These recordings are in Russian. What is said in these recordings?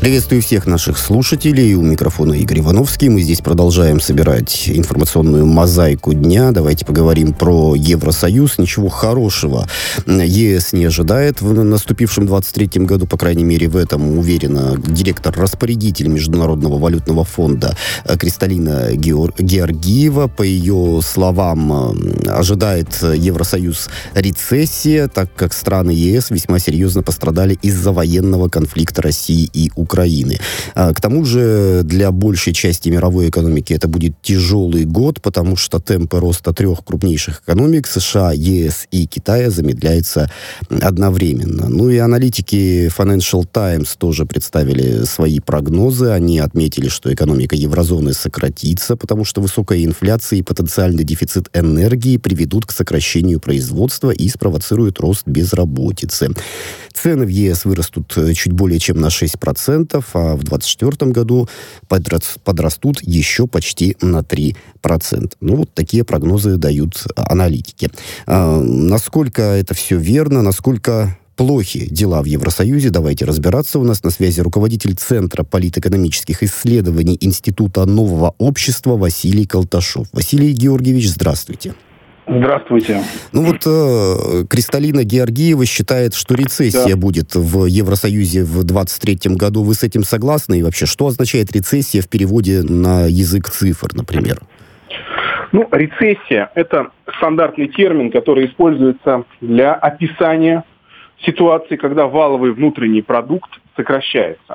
Приветствую всех наших слушателей. У микрофона Игорь Ивановский. Мы здесь продолжаем собирать информационную мозаику дня. Давайте поговорим про Евросоюз. Ничего хорошего ЕС не ожидает в наступившем 23-м году. По крайней мере, в этом уверена директор-распорядитель Международного валютного фонда Кристалина Георгиева. По ее словам, ожидает Евросоюз рецессия, так как страны ЕС весьма серьезно пострадали из-за военного конфликта России и Украины. К тому же для большей части мировой экономики это будет тяжелый год, потому что темпы роста трех крупнейших экономик США, ЕС и Китая замедляются одновременно. Ну и аналитики Financial Times тоже представили свои прогнозы. Они отметили, что экономика еврозоны сократится, потому что высокая инфляция и потенциальный дефицит энергии приведут к сокращению производства и спровоцируют рост безработицы. Цены в ЕС вырастут чуть более чем на 6%, а в 2024 году подрастут еще почти на 3%. Ну, вот такие прогнозы дают аналитики. Насколько это все верно, насколько плохи дела в Евросоюзе, давайте разбираться. У нас на связи руководитель Центра политэкономических исследований Института нового общества Василий Колташов. Василий Георгиевич, здравствуйте. Здравствуйте. Ну вот Кристалина Георгиева считает, что рецессия будет в Евросоюзе в 2023 году. Вы с этим согласны? И вообще, что означает рецессия в переводе на язык цифр, например? Ну, рецессия – это стандартный термин, который используется для описания ситуации, когда валовый внутренний продукт сокращается.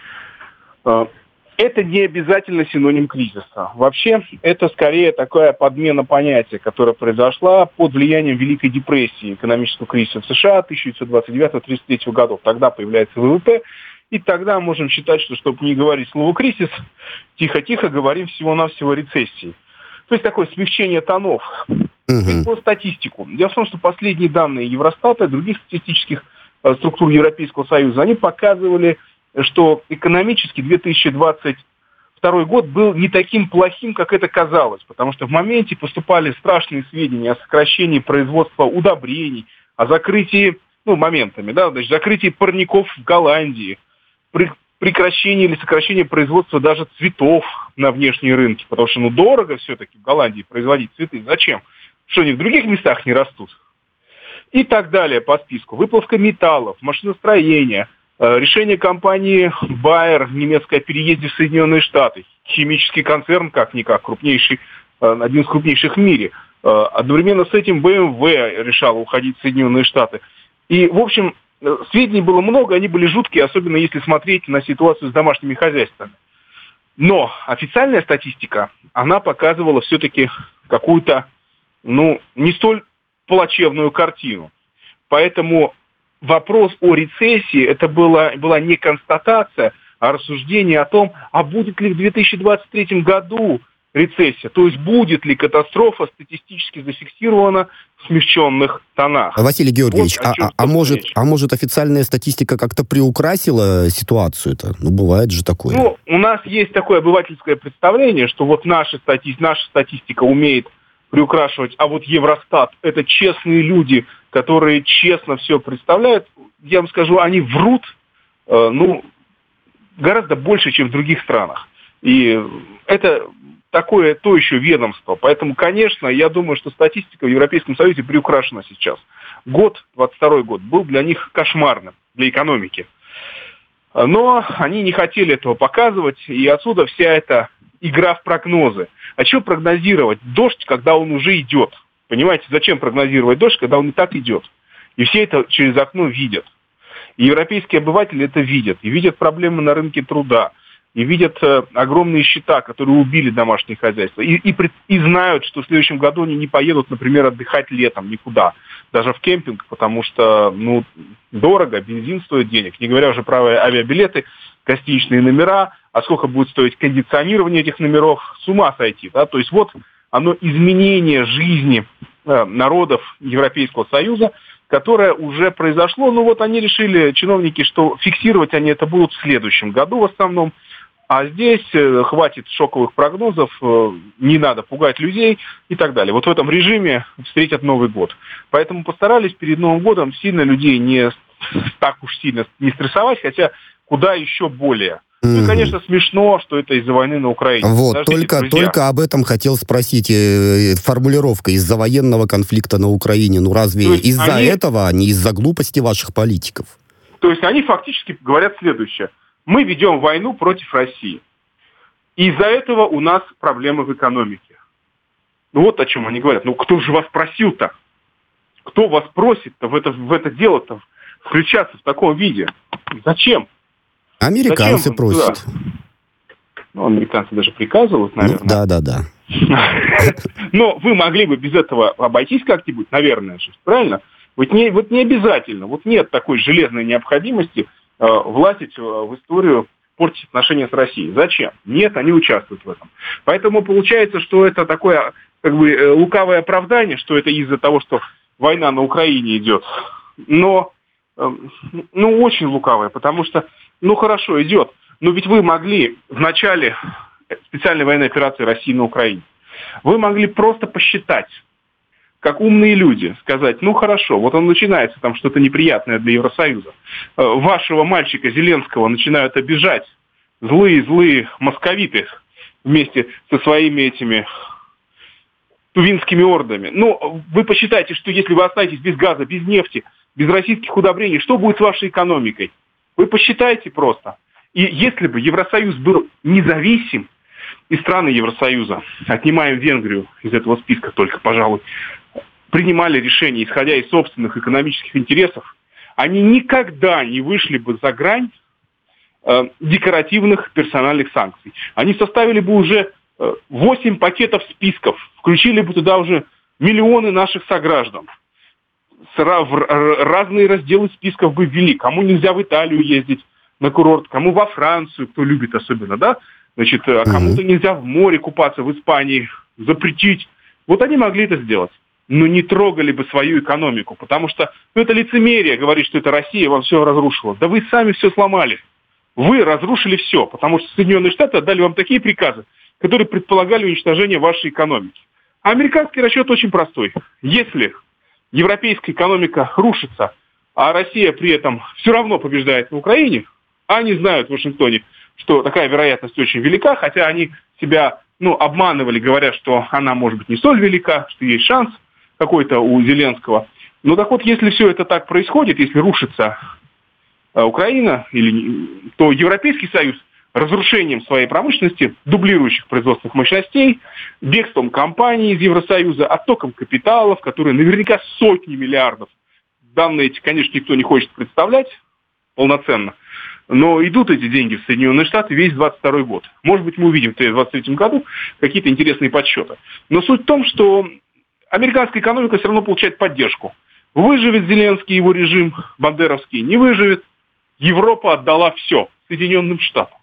Это не обязательно синоним кризиса. Вообще, это скорее такая подмена понятия, которая произошла под влиянием Великой депрессии, экономического кризиса в США 1929-1933 годов. Тогда появляется ВВП, и тогда можем считать, что, чтобы не говорить слово «кризис», тихо-тихо говорим всего-навсего рецессии. То есть такое смягчение тонов. По статистику. Дело в том, что последние данные Евростата и других статистических структур Европейского Союза, они показывали, что экономически 2022 год был не таким плохим, как это казалось, потому что в моменте поступали страшные сведения о сокращении производства удобрений, о закрытии, закрытии парников в Голландии, прекращении или сокращении производства даже цветов на внешние рынки, потому что дорого все-таки в Голландии производить цветы. Зачем? Что они в других местах не растут? И так далее по списку. Выплавка металлов, машиностроение, решение компании Bayer, немецкой, о переезде в Соединенные Штаты. Химический концерн, как-никак, крупнейший, один из крупнейших в мире. Одновременно с этим BMW решала уходить в Соединенные Штаты. И, в общем, сведений было много, они были жуткие, особенно если смотреть на ситуацию с домашними хозяйствами. Но официальная статистика, она показывала все-таки какую-то, не столь плачевную картину. Поэтому вопрос о рецессии, это была не констатация, а рассуждение о том, а будет ли в 2023 году рецессия, то есть будет ли катастрофа статистически зафиксирована в смягченных тонах. Василий Георгиевич, может официальная статистика как-то приукрасила ситуацию-то? Бывает же такое. У нас есть такое обывательское представление, что вот наша статистика умеет приукрашивать, а вот Евростат – это честные люди, которые честно все представляют. Я вам скажу, они врут, гораздо больше, чем в других странах. И это такое то еще ведомство. Поэтому, конечно, я думаю, что статистика в Европейском Союзе приукрашена сейчас. 22 год, был для них кошмарным, для экономики. Но они не хотели этого показывать, и отсюда вся эта игра в прогнозы. А что прогнозировать? Дождь, когда он уже идет. Понимаете, зачем прогнозировать дождь, когда он и так идет? И все это через окно видят. И европейские обыватели это видят. И видят проблемы на рынке труда. И видят огромные счета, которые убили домашние хозяйства. И знают, что в следующем году они не поедут, например, отдыхать летом никуда. Даже в кемпинг, потому что, дорого, бензин стоит денег. Не говоря уже про авиабилеты, гостиничные номера. А сколько будет стоить кондиционирование этих номеров? С ума сойти, да? То есть вот оно изменение жизни народов Европейского Союза, которое уже произошло. Они решили, чиновники, что фиксировать они это будут в следующем году в основном. А здесь хватит шоковых прогнозов, не надо пугать людей и так далее. Вот в этом режиме встретят Новый год. Поэтому постарались перед Новым годом сильно людей не так уж сильно не стрессовать, хотя куда еще более. Ну и, конечно, смешно, что это из-за войны на Украине. Вот, только об этом хотел спросить. Формулировка «из-за военного конфликта на Украине». Ну разве из-за этого, а не из-за глупости ваших политиков? То есть они фактически говорят следующее. Мы ведем войну против России. И из-за этого у нас проблемы в экономике. Ну вот о чем они говорят. Ну кто же вас просил-то? Кто вас просит-то в это дело-то включаться в таком виде? Зачем? Американцы просят. Да. Ну, американцы даже приказывают, наверное. Да. Но вы могли бы без этого обойтись как-нибудь, наверное, правильно? Вот не обязательно. Вот нет такой железной необходимости влазить в историю, портить отношения с Россией. Зачем? Нет, они участвуют в этом. Поэтому получается, что это такое как бы лукавое оправдание, что это из-за того, что война на Украине идет. Но очень лукавое, потому что хорошо, идет. Но ведь вы могли в начале специальной военной операции России на Украине, вы могли просто посчитать, как умные люди, сказать, хорошо, вот он начинается, там что-то неприятное для Евросоюза. Вашего мальчика Зеленского начинают обижать злые московиты вместе со своими этими тувинскими ордами. Вы посчитайте, что если вы останетесь без газа, без нефти, без российских удобрений, что будет с вашей экономикой? Вы посчитайте просто. И если бы Евросоюз был независим, и страны Евросоюза, отнимаем Венгрию из этого списка только, пожалуй, принимали решения, исходя из собственных экономических интересов, они никогда не вышли бы за грань декоративных персональных санкций. Они составили бы уже 8 пакетов списков, включили бы туда уже миллионы наших сограждан. Разные разделы списков бы ввели. Кому нельзя в Италию ездить на курорт, кому во Францию, кто любит особенно, да? Значит, кому-то нельзя в море купаться в Испании, запретить. Вот они могли это сделать. Но не трогали бы свою экономику, потому что это лицемерие говорить, что это Россия вам все разрушила. Да вы сами все сломали. Вы разрушили все, потому что Соединенные Штаты отдали вам такие приказы, которые предполагали уничтожение вашей экономики. А американский расчет очень простой. Если европейская экономика рушится, а Россия при этом все равно побеждает на Украине, а они знают в Вашингтоне, что такая вероятность очень велика, хотя они себя обманывали, говоря, что она может быть не столь велика, что есть шанс какой-то у Зеленского. Так вот, если все это так происходит, если рушится Украина, то Европейский Союз разрушением своей промышленности, дублирующих производственных мощностей, бегством компаний из Евросоюза, оттоком капиталов, которые наверняка сотни миллиардов. Данные эти, конечно, никто не хочет представлять полноценно, но идут эти деньги в Соединенные Штаты весь 22 год. Может быть, мы увидим в 2023 году какие-то интересные подсчеты. Но суть в том, что американская экономика все равно получает поддержку. Выживет Зеленский, его режим бандеровский, не выживет. Европа отдала все Соединенным Штатам.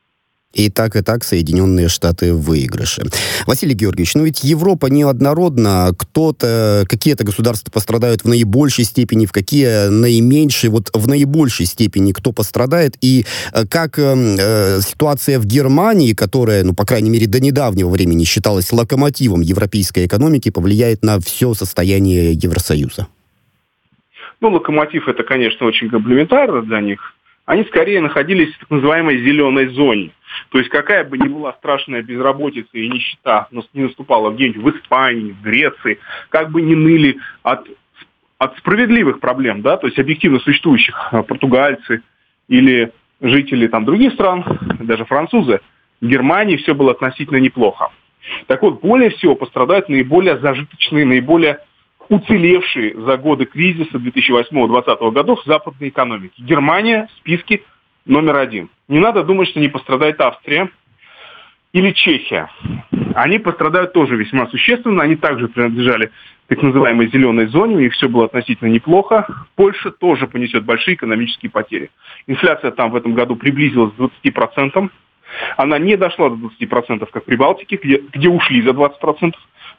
И так Соединенные Штаты в выигрыше. Василий Георгиевич, ведь Европа неоднородна. Какие-то государства пострадают в наибольшей степени, в какие наименьшей. Вот в наибольшей степени кто пострадает? И как ситуация в Германии, которая, по крайней мере, до недавнего времени считалась локомотивом европейской экономики, повлияет на все состояние Евросоюза? Локомотив — это, конечно, очень комплементарно для них. Они скорее находились в так называемой зеленой зоне. То есть какая бы ни была страшная безработица и нищета, но не наступала где-нибудь в Испании, в Греции, как бы ни ныли от справедливых проблем, да, то есть объективно существующих, португальцы или жители других стран, даже французы, в Германии все было относительно неплохо. Так вот, более всего пострадают наиболее зажиточные, наиболее уцелевшие за годы кризиса 2008-2020 годов западной экономики. Германия в списке номер 1. Не надо думать, что не пострадает Австрия или Чехия. Они пострадают тоже весьма существенно. Они также принадлежали так называемой зеленой зоне. У них все было относительно неплохо. Польша тоже понесет большие экономические потери. Инфляция там в этом году приблизилась к 20%. Она не дошла до 20%, как в Прибалтике, где ушли за 20%.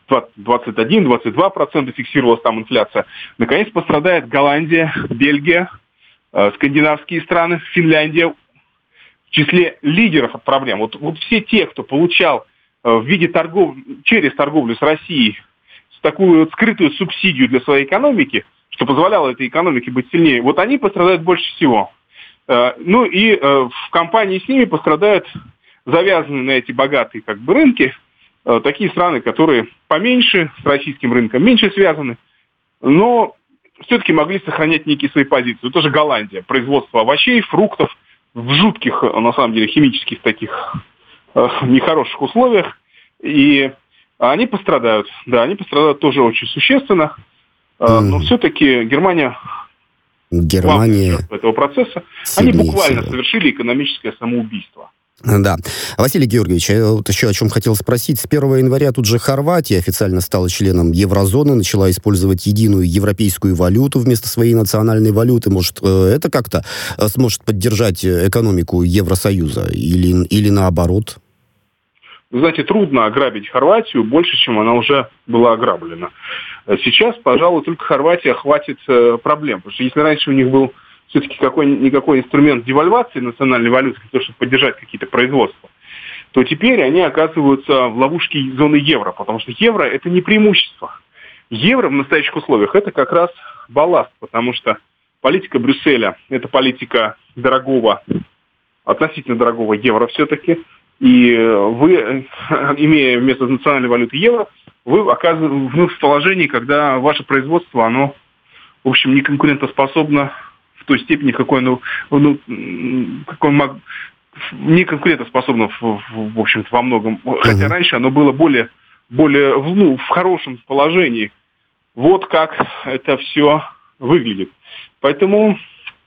21-22% фиксировалась там инфляция. Наконец пострадает Голландия, Бельгия, скандинавские страны, Финляндия в числе лидеров от проблем. Вот все те, кто получал в виде через торговлю с Россией такую скрытую субсидию для своей экономики, что позволяло этой экономике быть сильнее, вот они пострадают больше всего. Ну и в компании с ними пострадают завязанные на эти богатые как бы рынки такие страны, которые поменьше, с российским рынком меньше связаны, но все-таки могли сохранять некие свои позиции. Вот тоже Голландия. Производство овощей, фруктов в жутких, на самом деле, химических таких нехороших условиях. И они пострадают. Да, они пострадают тоже очень существенно. Но все-таки Германия этого процесса. Они буквально совершили экономическое самоубийство. Да. Василий Георгиевич, я вот еще о чем хотел спросить. С 1 января тут же Хорватия официально стала членом еврозоны, начала использовать единую европейскую валюту вместо своей национальной валюты. Может, это как-то сможет поддержать экономику Евросоюза или наоборот? Вы знаете, трудно ограбить Хорватию больше, чем она уже была ограблена. Сейчас, пожалуй, только Хорватия хватит проблем. Потому что если раньше у них был все-таки какой-никакой инструмент девальвации национальной валюты, для того, чтобы поддержать какие-то производства, то теперь они оказываются в ловушке зоны евро, потому что евро – это не преимущество. Евро в настоящих условиях – это как раз балласт, потому что политика Брюсселя – это политика относительно дорогого евро все-таки, и вы, имея вместо национальной валюты евро, вы оказываетесь в положении, когда ваше производство, оно, в общем, не конкурентоспособно в той степени, какой оно не конкурентоспособно, в общем-то, во многом. Хотя раньше оно было более в хорошем положении. Вот как это все выглядит. Поэтому,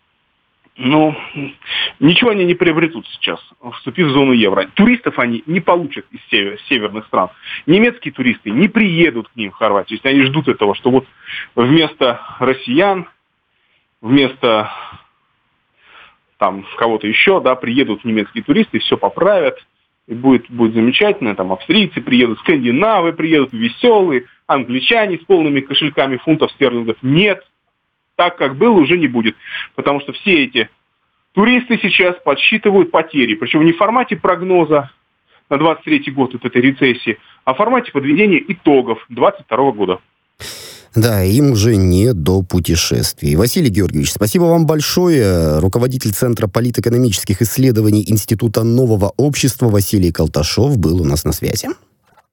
ничего они не приобретут сейчас, вступив в зону евро. Туристов они не получат из северных стран. Немецкие туристы не приедут к ним в Хорватию. Если они ждут этого, что вот вместо россиян, вместо там кого-то еще, да, приедут немецкие туристы, все поправят, и будет замечательно. Там австрийцы приедут, скандинавы приедут, веселые, англичане с полными кошельками фунтов стерлингов. Нет, так как было, уже не будет. Потому что все эти туристы сейчас подсчитывают потери. Причем не в формате прогноза на 23-й год от этой рецессии, а в формате подведения итогов 2022 года. Да, им уже не до путешествий. Василий Георгиевич, спасибо вам большое. Руководитель Центра политэкономических исследований Института нового общества Василий Колташев был у нас на связи.